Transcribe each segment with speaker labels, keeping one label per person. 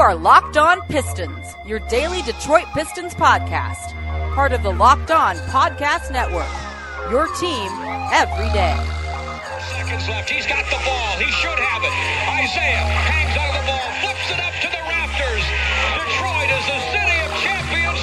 Speaker 1: are Locked On Pistons, your daily Detroit Pistons podcast. Part of the Locked On Podcast Network, your team every day.
Speaker 2: Seconds left. He's got the ball. He should have it. Isaiah hangs on the ball, flips it up to the rafters. Detroit is the city of champions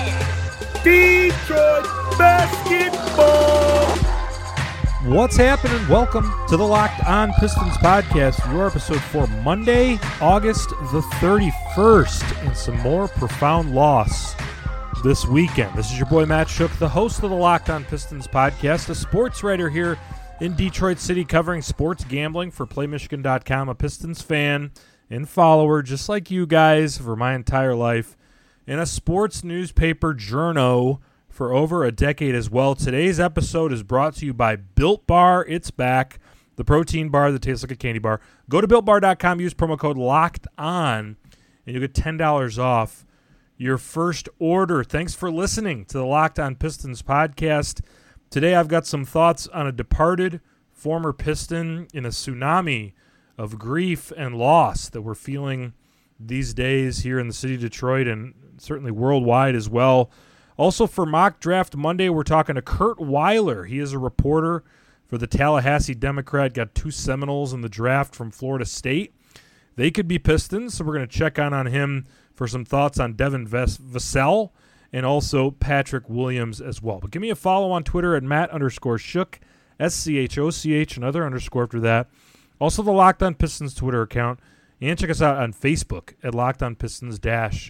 Speaker 2: again.
Speaker 3: Detroit basketball. What's happening? Welcome to the Locked On Pistons podcast, your episode for Monday, August the 31st, and some more profound loss this weekend. This is your boy Matt Shook, the host of the Locked On Pistons podcast, a sports writer here in Detroit City covering sports gambling for PlayMichigan.com, a Pistons fan and follower just like you guys for my entire life, and a sports newspaper journo for over a decade as well. Today's episode is brought to you by Built Bar. It's back. The protein bar that tastes like a candy bar. Go to BuiltBar.com, use promo code LOCKEDON, and you'll get $10 off your first order. Thanks for listening to the Locked On Pistons podcast. Today I've got some thoughts on a departed former Piston in a tsunami of grief and loss that we're feeling these days here in the city of Detroit and certainly worldwide as well. Also for Mock Draft Monday, we're talking to Kurt Weiler. He is a reporter for the Tallahassee Democrat, got 2 Seminoles in the draft from Florida State. They could be Pistons, so we're going to check on him for some thoughts on Devin Vassell and also Patrick Williams as well. But give me a follow on Twitter at Matt_Shook, SCHOCH, another underscore after that. Also the Locked On Pistons Twitter account. And check us out on Facebook at Locked On Pistons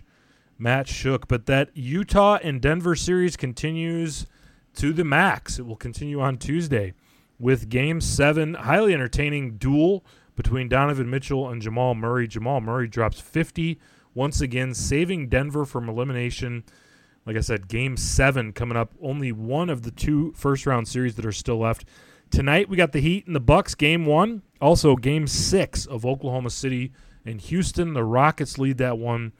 Speaker 3: Matt Shook. But that Utah and Denver series continues to the max. It will continue on Tuesday with Game 7, highly entertaining duel between Donovan Mitchell and Jamal Murray. Jamal Murray drops 50 once again, saving Denver from elimination. Like I said, Game 7 coming up, only one of the 2 first-round series that are still left. Tonight we got the Heat and the Bucks, Game 1. Also Game 6 of Oklahoma City and Houston. The Rockets lead that one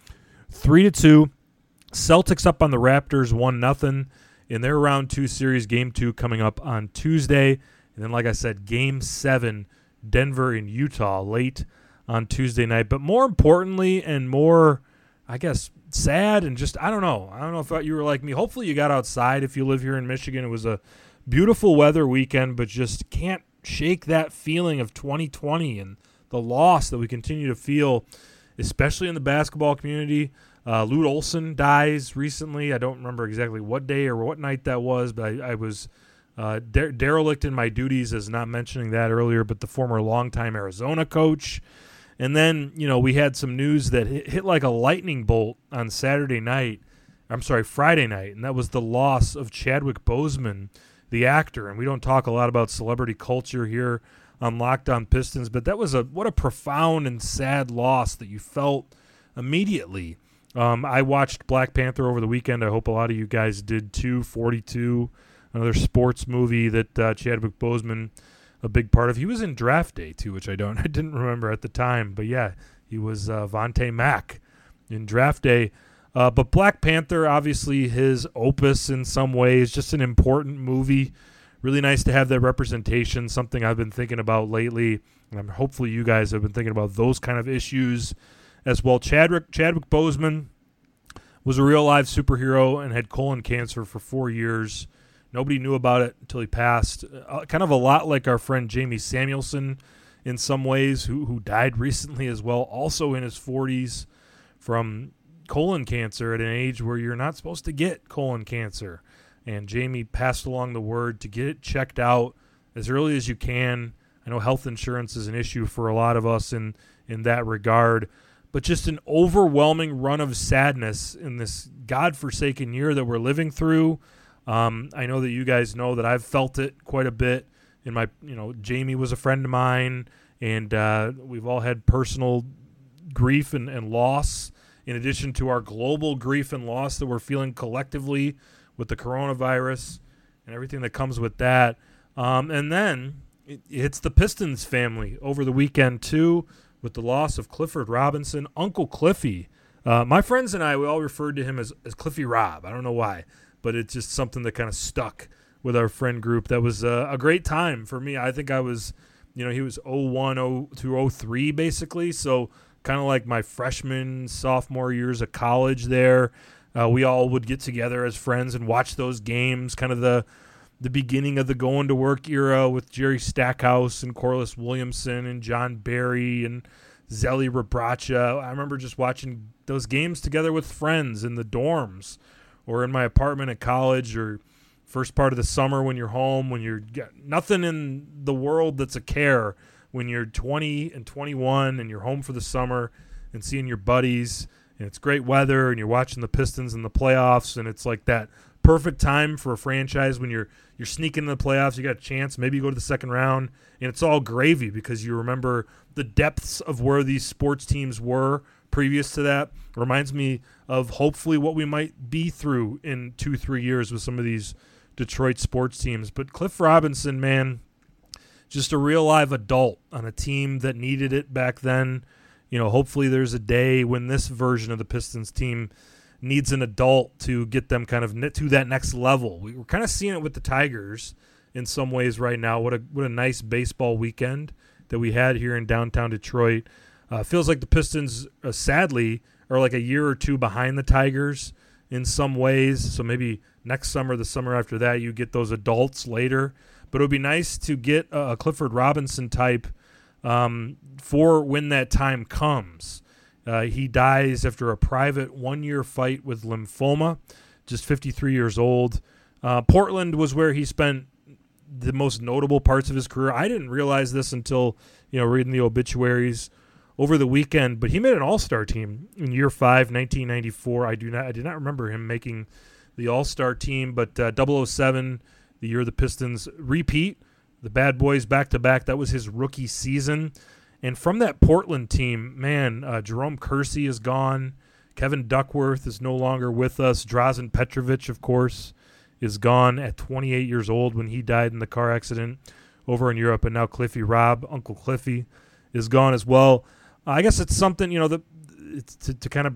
Speaker 3: 3-2. Celtics up on the Raptors 1-0 in their round 2 series. Game 2 coming up on Tuesday. And then, like I said, Game 7, Denver and Utah late on Tuesday night. But more importantly and more, I guess, sad and just, I don't know if you were like me. Hopefully you got outside if you live here in Michigan. It was a beautiful weather weekend, but just can't shake that feeling of 2020 and the loss that we continue to feel, especially in the basketball community. Lute Olson dies recently. I don't remember exactly what day or what night that was, but I was derelict in my duties as not mentioning that earlier, but the former longtime Arizona coach. And then, we had some news that hit like a lightning bolt on Friday night, and that was the loss of Chadwick Boseman, the actor. And we don't talk a lot about celebrity culture here on Locked On Pistons, but that was what a profound and sad loss that you felt immediately. I watched Black Panther over the weekend. I hope a lot of you guys did too. 42, another sports movie that Chadwick Boseman, a big part of. He was in Draft Day too, which I didn't remember at the time. But yeah, he was Vontae Mack in Draft Day. But Black Panther, obviously his opus in some ways, just an important movie. Really nice to have that representation, something I've been thinking about lately. And hopefully you guys have been thinking about those kind of issues as well. Chadwick Boseman was a real live superhero and had colon cancer for 4 years. Nobody knew about it until he passed. Kind of a lot like our friend Jamie Samuelson in some ways, who died recently as well, also in his 40s from colon cancer at an age where you're not supposed to get colon cancer. And Jamie passed along the word to get it checked out as early as you can. I know health insurance is an issue for a lot of us in that regard, but just an overwhelming run of sadness in this godforsaken year that we're living through. I know that you guys know that I've felt it quite a bit. Jamie was a friend of mine, and we've all had personal grief and loss, in addition to our global grief and loss that we're feeling collectively with the coronavirus and everything that comes with that. And then it's the Pistons family over the weekend, too, with the loss of Clifford Robinson, Uncle Cliffy. My friends and I, we all referred to him as Cliffy Rob. I don't know why, but it's just something that kind of stuck with our friend group. That was a great time for me. I think I was, he was 01 to 03 basically, so kind of like my freshman, sophomore years of college there. We all would get together as friends and watch those games, kind of the beginning of the going to work era with Jerry Stackhouse and Corliss Williamson and John Barry and Zelly Rabracha. I remember just watching those games together with friends in the dorms or in my apartment at college, or first part of the summer when you're home, when you're got nothing in the world that's a care, when you're 20 and 21 and you're home for the summer and seeing your buddies and it's great weather and you're watching the Pistons in the playoffs, and it's like that perfect time for a franchise when you're sneaking in the playoffs. You got a chance, maybe you go to the second round, and it's all gravy because you remember the depths of where these sports teams were previous to that. It reminds me of hopefully what we might be through in 2-3 years with some of these Detroit sports teams. But Cliff Robinson, man, just a real live adult on a team that needed it back then. Hopefully there's a day when this version of the Pistons team needs an adult to get them kind of to that next level. We're kind of seeing it with the Tigers in some ways right now. What a nice baseball weekend that we had here in downtown Detroit. Feels like the Pistons, sadly, are like a year or two behind the Tigers in some ways. So maybe next summer, the summer after that, you get those adults later. But it would be nice to get a Clifford Robinson type for when that time comes. He dies after a private 1-year fight with lymphoma, just 53 years old. Portland was where he spent the most notable parts of his career. I didn't realize this until reading the obituaries over the weekend, but he made an All-Star team in year 5, 1994. I did not remember him making the All-Star team, but 007, the year the Pistons repeat, the Bad Boys back-to-back, that was his rookie season. And from that Portland team, man, Jerome Kersey is gone. Kevin Duckworth is no longer with us. Drazen Petrovic, of course, is gone at 28 years old when he died in the car accident over in Europe. And now Cliffy Robb, Uncle Cliffy, is gone as well. I guess it's something, it's to kind of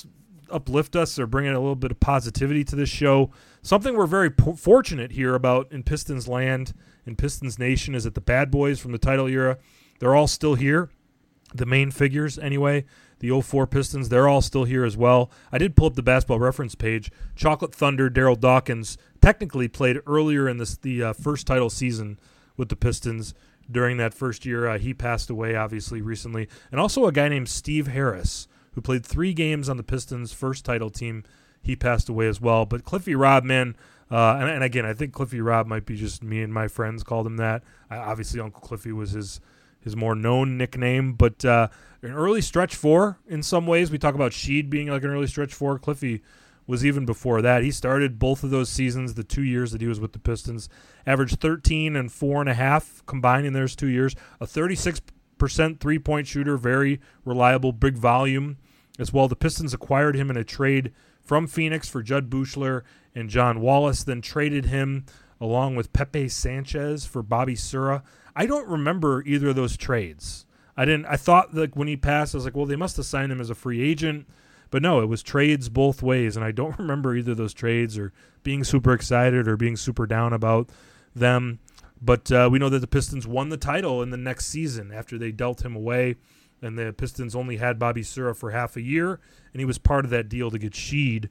Speaker 3: uplift us or bring in a little bit of positivity to this show. Something we're very fortunate here about in Pistons land, in Pistons Nation, is that the Bad Boys from the title era, they're all still here. The main figures, anyway, the 04 Pistons, they're all still here as well. I did pull up the Basketball Reference page. Chocolate Thunder, Daryl Dawkins, technically played earlier in the first title season with the Pistons during that first year. He passed away, obviously, recently. And also a guy named Steve Harris, who played 3 games on the Pistons' first title team. He passed away as well. But Cliffy Robb, man, and again, I think Cliffy Robb might be just me and my friends called him that. Obviously, Uncle Cliffy was his more known nickname, but an early stretch 4 in some ways. We talk about Sheed being like an early stretch 4. Cliffy was even before that. He started both of those seasons, the 2 years that he was with the Pistons, averaged 13 and 4.5 combined in those 2 years, a 36% three-point shooter, very reliable, big volume as well. The Pistons acquired him in a trade from Phoenix for Judd Buechler and John Wallace, then traded him along with Pepe Sanchez for Bobby Sura. I don't remember either of those trades. I thought that when he passed, I was like, well, they must have signed him as a free agent. But no, it was trades both ways, and I don't remember either of those trades or being super excited or being super down about them. But we know that the Pistons won the title in the next season after they dealt him away, and the Pistons only had Bobby Sura for half a year, and he was part of that deal to get Sheed.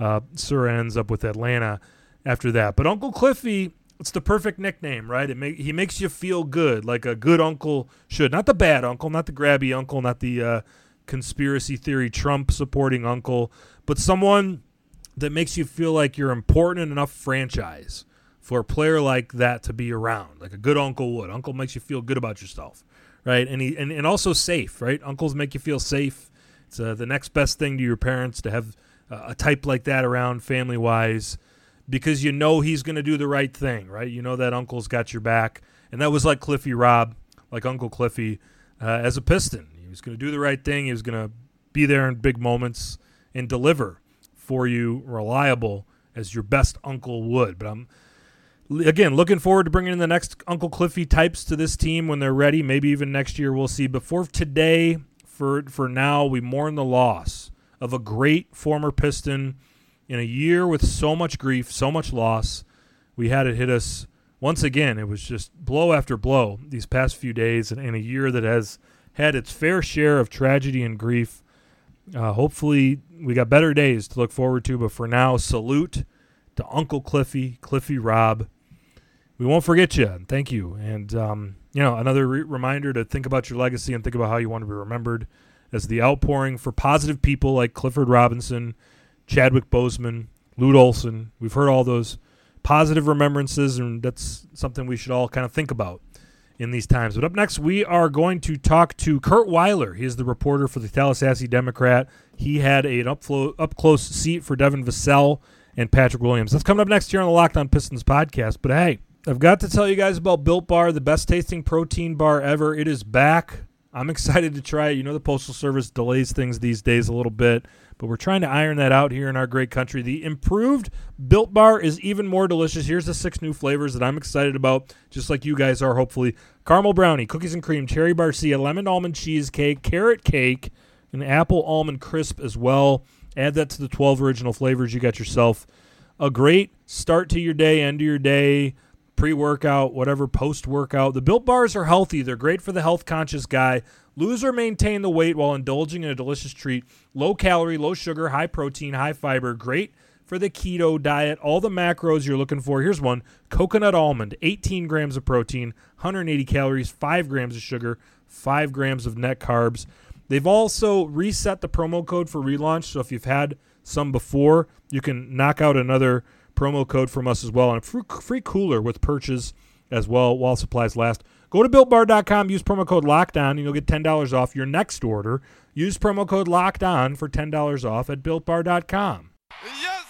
Speaker 3: Sura ends up with Atlanta after that. But Uncle Cliffy, it's the perfect nickname, right? He makes you feel good, like a good uncle should. Not the bad uncle, not the grabby uncle, not the conspiracy theory Trump-supporting uncle, but someone that makes you feel like you're important in enough franchise for a player like that to be around, like a good uncle would. Uncle makes you feel good about yourself, right? And also safe, right? Uncles make you feel safe. It's the next best thing to your parents to have a type like that around family-wise, because you know he's going to do the right thing, right? You know that uncle's got your back. And that was like Cliffy Robb, like Uncle Cliffy as a Piston. He was going to do the right thing. He was going to be there in big moments and deliver for you, reliable as your best uncle would. But I'm, again, looking forward to bringing in the next Uncle Cliffy types to this team when they're ready. Maybe even next year, we'll see. But for today, for now, we mourn the loss of a great former Piston in a year with so much grief, so much loss. We had it hit us once again. It was just blow after blow these past few days, and a year that has had its fair share of tragedy and grief. Hopefully we got better days to look forward to, but for now, salute to Uncle Cliffy Rob. We won't forget you, and thank you. And, another reminder to think about your legacy and think about how you want to be remembered as the outpouring for positive people like Clifford Robinson, Chadwick Boseman, Lute Olson. We've heard all those positive remembrances, and that's something we should all kind of think about in these times. But up next, we are going to talk to Kurt Weiler. He is the reporter for the Tallahassee Democrat. He had an up-close seat for Devin Vassell and Patrick Williams. That's coming up next here on the Locked On Pistons podcast. But hey, I've got to tell you guys about Built Bar, the best-tasting protein bar ever. It is back. I'm excited to try it. You know the Postal Service delays things these days a little bit, but we're trying to iron that out here in our great country. The improved Built Bar is even more delicious. Here's the 6 new flavors that I'm excited about, just like you guys are, hopefully. Caramel brownie, cookies and cream, cherry barcia, lemon almond cheesecake, carrot cake, and apple almond crisp as well. Add that to the 12 original flavors. You got yourself a great start to your day, end of your day, pre-workout, whatever, post-workout. The Built Bars are healthy. They're great for the health-conscious guy. Lose or maintain the weight while indulging in a delicious treat. Low calorie, low sugar, high protein, high fiber. Great for the keto diet. All the macros you're looking for. Here's one. Coconut almond, 18 grams of protein, 180 calories, 5 grams of sugar, 5 grams of net carbs. They've also reset the promo code for relaunch, so if you've had some before, you can knock out another promo code from us as well, and a free cooler with purchase as well while supplies last. Go to BuiltBar.com, use promo code LOCKEDON, and you'll get $10 off your next order. Use promo code LOCKEDON for $10 off at BuiltBar.com.
Speaker 4: Yes,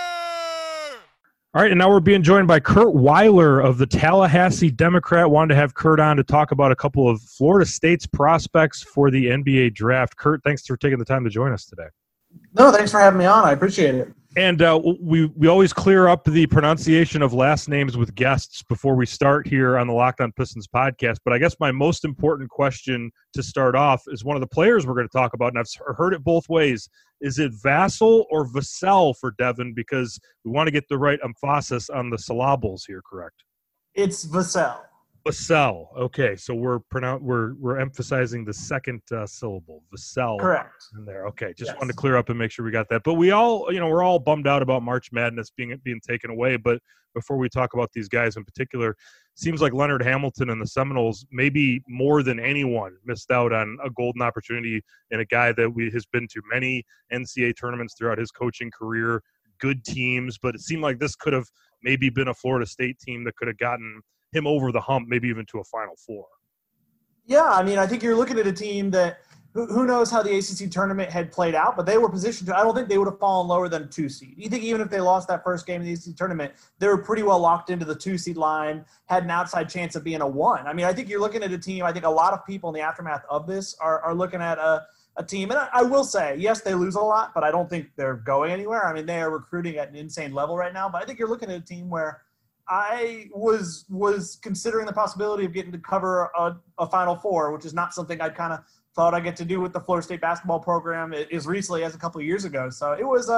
Speaker 4: sir!
Speaker 3: All right, and now we're being joined by Kurt Weiler of the Tallahassee Democrat. Wanted to have Kurt on to talk about a couple of Florida State's prospects for the NBA draft. Kurt, thanks for taking the time to join us today.
Speaker 5: No, thanks for having me on. I appreciate it.
Speaker 3: And we always clear up the pronunciation of last names with guests before we start here on the Locked On Pistons podcast. But I guess my most important question to start off is one of the players we're going to talk about, and I've heard it both ways. Is it Vassell or Vassell for Devin? Because we want to get the right emphasis on the syllables here, correct?
Speaker 5: It's Vassell.
Speaker 3: Vassell. Okay, so we're emphasizing the second syllable, Vassell.
Speaker 5: Correct.
Speaker 3: In there. Okay, just
Speaker 5: Yes.
Speaker 3: wanted to clear up and make sure we got that. But we all, we're all bummed out about March Madness being taken away. But before we talk about these guys in particular, seems like Leonard Hamilton and the Seminoles, maybe more than anyone, missed out on a golden opportunity in a guy that has been to many NCAA tournaments throughout his coaching career, good teams. But it seemed like this could have maybe been a Florida State team that could have gotten him over the hump, maybe even to a Final Four.
Speaker 5: Yeah, I mean, I think you're looking at a team that who knows how the ACC tournament had played out, but they were positioned to – I don't think they would have fallen lower than a 2 seed. You think even if they lost that first game in the ACC tournament, they were pretty well locked into the 2 seed line, had an outside chance of being a 1. I mean, I think you're looking at a team – I think a lot of people in the aftermath of this are looking at a team. And I will say, yes, they lose a lot, but I don't think they're going anywhere. I mean, they are recruiting at an insane level right now, but I think you're looking at a team where – I was considering the possibility of getting to cover a Final Four, which is not something I kind of thought I'd get to do with the Florida State basketball program as recently as a couple of years ago. So it was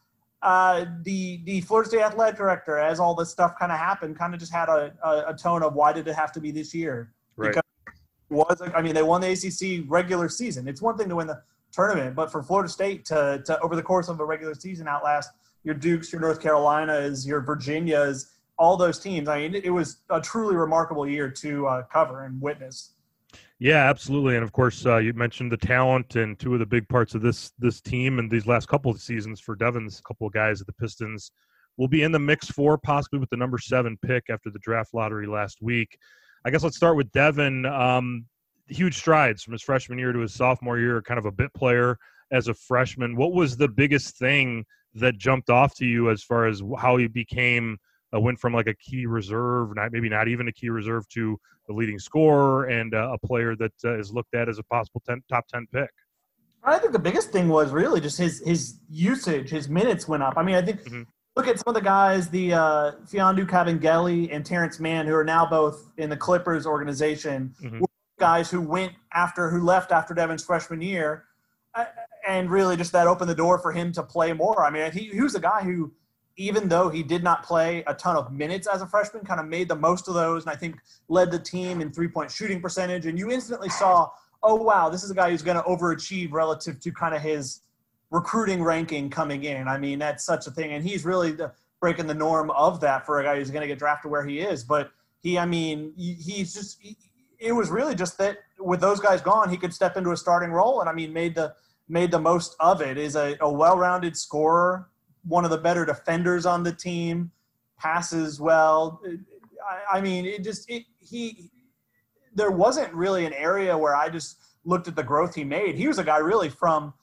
Speaker 5: the Florida State athletic director, as all this stuff kind of happened, kind of just had a tone of why did it have to be this year?
Speaker 3: Right.
Speaker 5: Because they won the ACC regular season. It's one thing to win the tournament, but for Florida State to over the course of a regular season outlast your Dukes, your North Carolinas, your Virginias, all those teams. I mean, it was a truly remarkable year to cover and witness.
Speaker 3: Yeah, absolutely. And, of course, you mentioned the talent and two of the big parts of this team and these last couple of seasons for Devin's couple of guys at the Pistons will be in the mix for possibly with the number 7 pick after the draft lottery last week. I guess let's start with Devin. Huge strides from his freshman year to his sophomore year, kind of a bit player as a freshman. What was the biggest thing that jumped off to you as far as how he became went from like a key reserve, maybe not even a key reserve, to the leading scorer and a player that is looked at as a possible top 10 pick?
Speaker 5: I think the biggest thing was really just his usage, his minutes went up. I mean, I think look at some of the guys, the Fiondu Kabengele and Terrence Mann, who are now both in the Clippers organization, guys who left after Devin's freshman year, and really just that opened the door for him to play more. I mean, he was a guy who, even though he did not play a ton of minutes as a freshman, kind of made the most of those, and I think led the team in three-point shooting percentage. And you instantly saw oh, wow, this is a guy who's going to overachieve relative to kind of his recruiting ranking coming in. I mean, that's such a thing. And he's really breaking the norm of that for a guy who's going to get drafted where he is. But it was really just that with those guys gone, he could step into a starting role. And I mean, made the most of it. Is a well-rounded scorer, one of the better defenders on the team, passes well. I mean, there wasn't really an area where I just looked at the growth he made. He was a guy really from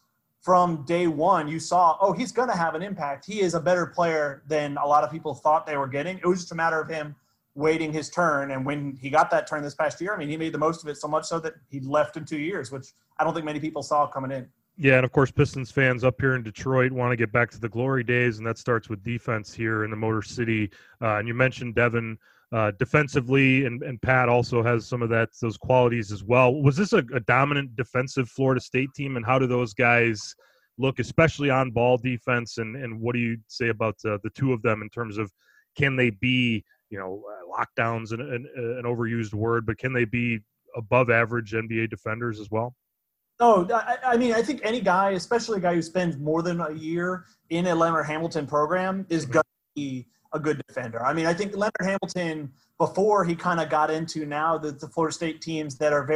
Speaker 5: day one. You saw, oh, he's going to have an impact. He is a better player than a lot of people thought they were getting. It was just a matter of him waiting his turn. And when he got that turn this past year, I mean, he made the most of it so much so that he left in 2 years, which I don't think many people saw coming in.
Speaker 3: Yeah, and of course, Pistons fans up here in Detroit want to get back to the glory days, and that starts with defense here in the Motor City. And you mentioned Devin defensively, and Pat also has some of those qualities as well. Was this a dominant defensive Florida State team, and how do those guys look, especially on ball defense? And what do you say about the two of them in terms of, can they be, lockdowns an overused word, but can they be above average NBA defenders as well?
Speaker 5: Oh, I mean, I think any guy, especially a guy who spends more than a year in a Leonard Hamilton program, is going to be a good defender. I mean, I think Leonard Hamilton, before he kind of got into now the Florida State teams that are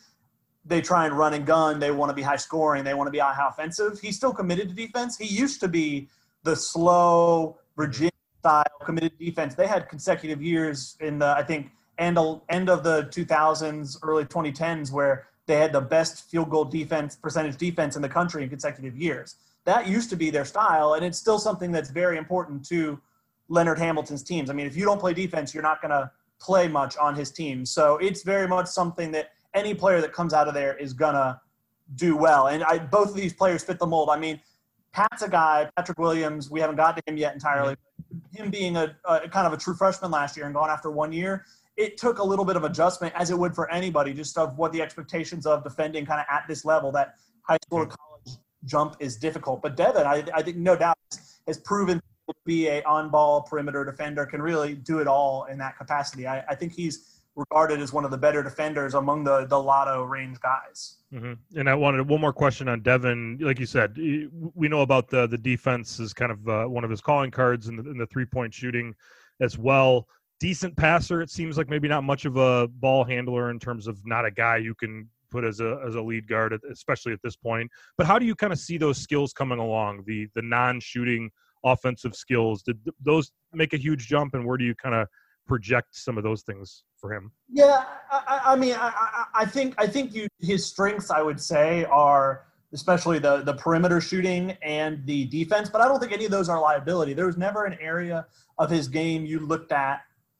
Speaker 5: they try and run and gun, they want to be high scoring, they want to be high offensive, he's still committed to defense. He used to be the slow, Virginia style committed defense. They had consecutive years in the, I think, end of the 2000s, early 2010s, where they had the best field goal percentage defense in the country in consecutive years. That used to be their style, and it's still something that's very important to Leonard Hamilton's teams. I mean, if you don't play defense, you're not going to play much on his team. So it's very much something that any player that comes out of there is going to do well. And both of these players fit the mold. I mean, Pat's a guy, Patrick Williams, we haven't got to him yet entirely. Him being a kind of a true freshman last year and gone after 1 year, it took a little bit of adjustment, as it would for anybody, just of what the expectations of defending kind of at this level. That high school to college jump is difficult. But Devin, I think no doubt, has proven to be a on-ball perimeter defender, can really do it all in that capacity. I think he's regarded as one of the better defenders among the lotto range guys.
Speaker 3: Mm-hmm. And I wanted one more question on Devin. Like you said, we know about the defense is kind of one of his calling cards in the three-point shooting as well. Decent passer. It seems like maybe not much of a ball handler in terms of not a guy you can put as a lead guard, especially at this point. But how do you kind of see those skills coming along, the non-shooting offensive skills? Did those make a huge jump, and where do you kind of project some of those things for him?
Speaker 5: Yeah, I mean, I think his strengths, I would say, are especially the perimeter shooting and the defense, but I don't think any of those are liability. There was never an area of his game you looked at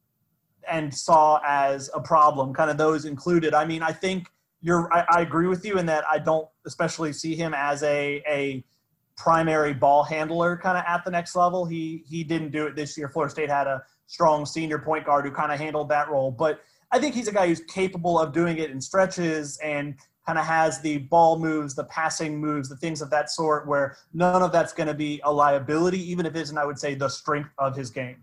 Speaker 5: and saw as a problem, kind of those included. I mean, I think I agree with you in that I don't especially see him as a primary ball handler kind of at the next level. He didn't do it this year. Florida State had a strong senior point guard who kind of handled that role. But I think he's a guy who's capable of doing it in stretches and kind of has the ball moves, the passing moves, the things of that sort, where none of that's going to be a liability, even if it isn't, I would say, the strength of his game.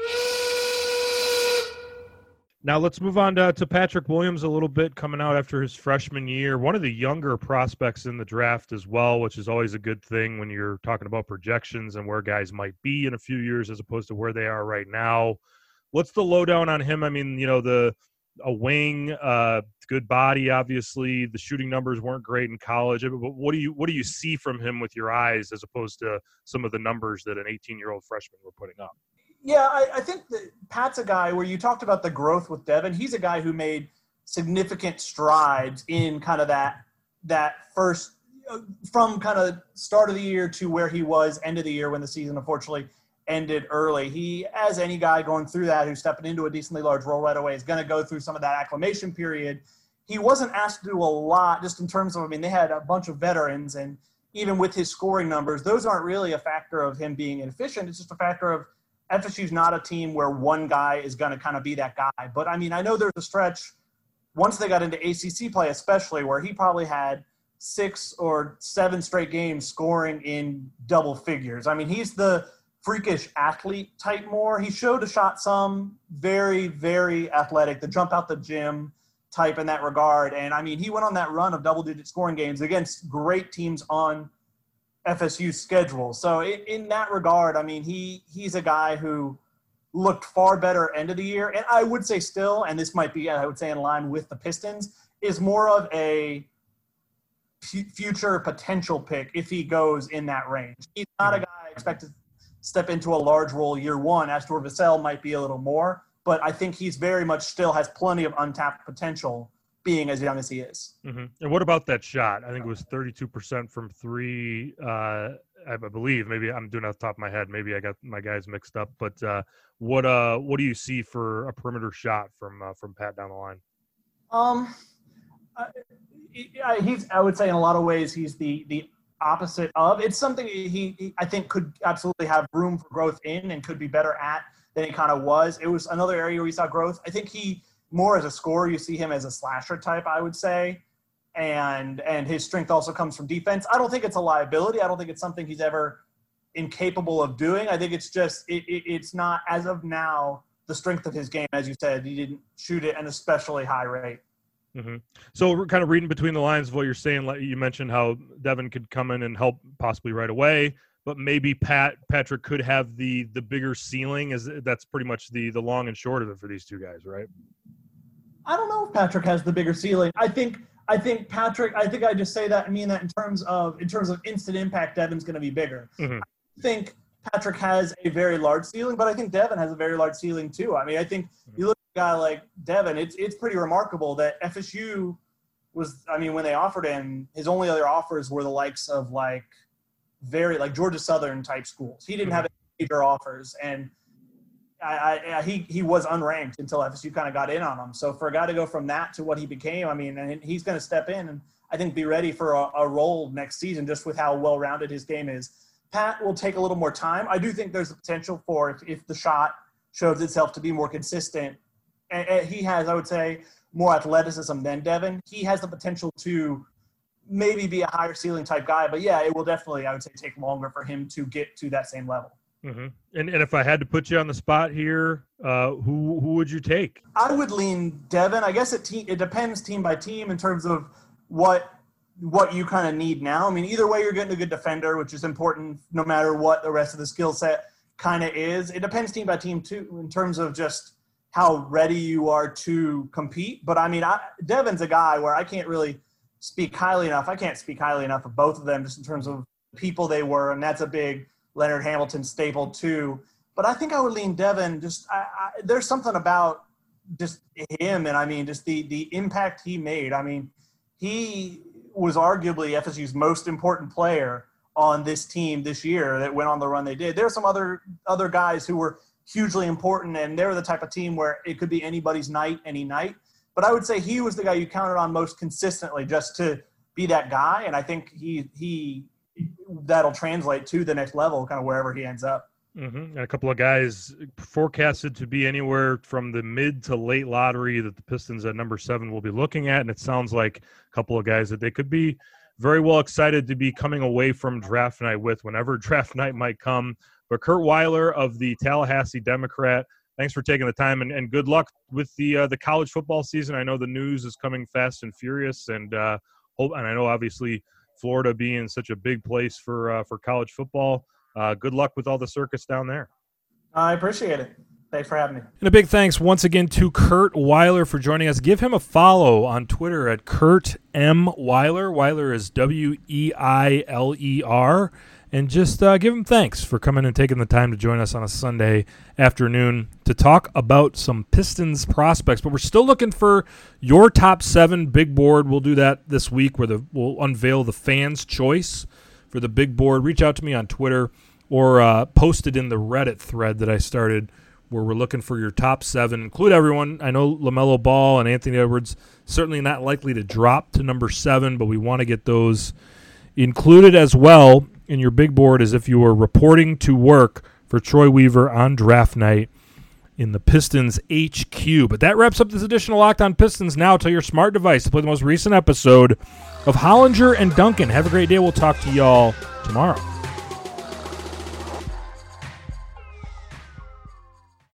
Speaker 3: Now let's move on to Patrick Williams a little bit, coming out after his freshman year. One of the younger prospects in the draft as well, which is always a good thing when you're talking about projections and where guys might be in a few years as opposed to where they are right now. What's the lowdown on him? I mean, a wing, good body, obviously. The shooting numbers weren't great in college. But what do you see from him with your eyes as opposed to some of the numbers that an 18-year-old freshman were putting up?
Speaker 5: Yeah, I think that Pat's a guy where you talked about the growth with Devin. He's a guy who made significant strides in kind of that first from kind of start of the year to where he was end of the year when the season unfortunately ended early. He, as any guy going through that who's stepping into a decently large role right away, is going to go through some of that acclimation period. He wasn't asked to do a lot just in terms of, I mean, they had a bunch of veterans, and even with his scoring numbers, those aren't really a factor of him being inefficient. It's just a factor of FSU's not a team where one guy is going to kind of be that guy. But, I mean, I know there's a stretch once they got into ACC play especially where he probably had 6 or 7 straight games scoring in double figures. I mean, he's the freakish athlete type more. He showed a shot some, very, very athletic, the jump out the gym type in that regard. And, I mean, he went on that run of double-digit scoring games against great teams on FSU's schedule. So in that regard, I mean, he's a guy who looked far better end of the year. And I would say still, and this might be, I would say in line with the Pistons, is more of a future potential pick if he goes in that range. He's not a guy I expect to step into a large role year one. Astor Vassell might be a little more, but I think he's very much still has plenty of untapped potential being as young as he is.
Speaker 3: Mm-hmm. And what about that shot? I think it was 32% from three, I believe. Maybe I'm doing it off the top of my head. Maybe I got my guys mixed up. But what do you see for a perimeter shot from Pat down the line?
Speaker 5: I would say in a lot of ways he's the opposite of. It's something he I think could absolutely have room for growth in and could be better at than he kind of was. It was another area where we saw growth. I think he more as a scorer, you see him as a slasher type, I would say. And his strength also comes from defense. I don't think it's a liability. I don't think it's something he's ever incapable of doing. I think it's just it's not, as of now, the strength of his game. As you said, he didn't shoot it at an especially high rate.
Speaker 3: Mm-hmm. So we're kind of reading between the lines of what you're saying. Like you mentioned how Devin could come in and help possibly right away, but maybe Patrick could have the bigger ceiling. That's pretty much the long and short of it for these two guys, right?
Speaker 5: I don't know if Patrick has the bigger ceiling. I think Patrick. I think I just say that. I mean that in terms of instant impact, Devin's going to be bigger. Mm-hmm. I think Patrick has a very large ceiling, but I think Devin has a very large ceiling too. I mean, I think you look at a guy like Devin. It's pretty remarkable that FSU was. I mean, when they offered him, his only other offers were the likes of very Georgia Southern type schools. He didn't have any major offers, and he was unranked until FSU kind of got in on him. So for a guy to go from that to what he became, I mean, and he's going to step in and I think be ready for a role next season just with how well-rounded his game is. Pat will take a little more time. I do think there's a potential for if the shot shows itself to be more consistent. And he has, I would say, more athleticism than Devin. He has the potential to maybe be a higher ceiling type guy. But, yeah, it will definitely, I would say, take longer for him to get to that same level.
Speaker 3: Mm-hmm. And if I had to put you on the spot here, who would you take?
Speaker 5: I would lean Devin. I guess it depends team by team in terms of what you kind of need now. I mean, either way, you're getting a good defender, which is important no matter what the rest of the skill set kind of is. It depends team by team, too, in terms of just how ready you are to compete. But, I mean, Devin's a guy where I can't really speak highly enough. I can't speak highly enough of both of them just in terms of people they were, and that's a big Leonard Hamilton staple too. But I think I would lean Devin. Just there's something about just him, and I mean just the impact he made. I mean, he was arguably FSU's most important player on this team this year that went on the run they did. There are some other guys who were hugely important, and they're the type of team where it could be anybody's night, any night. But I would say he was the guy you counted on most consistently just to be that guy, and I think he that'll translate to the next level, kind of wherever he ends up.
Speaker 3: Mm-hmm. And a couple of guys forecasted to be anywhere from the mid to late lottery that the Pistons at number 7 will be looking at. And it sounds like a couple of guys that they could be very well excited to be coming away from draft night with whenever draft night might come. But Kurt Weiler of the Tallahassee Democrat, thanks for taking the time and good luck with the college football season. I know the news is coming fast and furious, and I know obviously Florida being such a big place for college football. Good luck with all the circus down there.
Speaker 5: I appreciate it. Thanks for having me.
Speaker 3: And a big thanks once again to Kurt Weiler for joining us. Give him a follow on Twitter at Kurt M. Weiler. Weiler is Weiler. And just give him thanks for coming and taking the time to join us on a Sunday afternoon to talk about some Pistons prospects. But we're still looking for your top 7 big board. We'll do that this week where we'll unveil the fans' choice for the big board. Reach out to me on Twitter or post it in the Reddit thread that I started where we're looking for your top 7. Include everyone. I know LaMelo Ball and Anthony Edwards certainly not likely to drop to number 7, but we want to get those included as well in your big board as if you were reporting to work for Troy Weaver on draft night in the Pistons HQ. But that wraps up this edition of Locked On Pistons. Now tell your smart device to play the most recent episode of Hollinger and Duncan. Have a great day. We'll talk to y'all tomorrow.